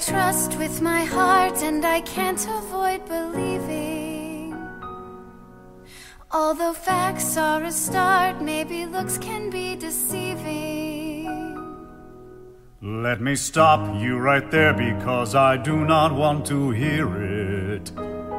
trust with my heart, and I can't avoid believing. Although facts are a start, maybe looks can be deceiving. Let me stop you right there, because I do not want to hear it.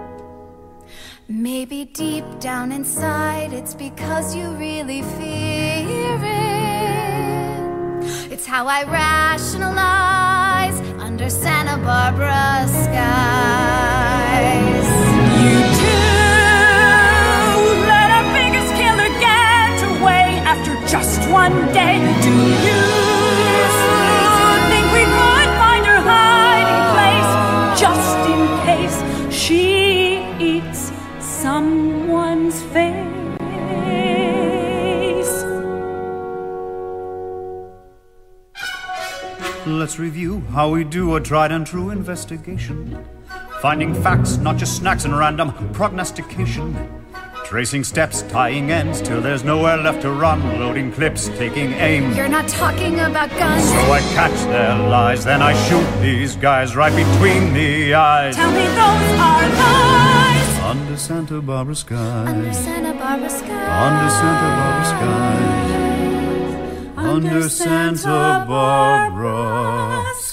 Maybe deep down inside it's because you really fear it. It's how I rationalize under Santa Barbara skies. You do let our biggest killer get away after just one day. Do you think we could find her hiding place just in case she eats someone's face? Let's review how we do a tried and true investigation, finding facts, not just snacks and random prognostication, tracing steps, tying ends till there's nowhere left to run, loading clips, taking aim. You're not talking about guns. So I catch their lies, then I shoot these guys right between the eyes. Tell me those are lies. Under Santa Barbara skies. Under Santa Barbara skies. Under Santa Barbara skies. Under Santa Barbara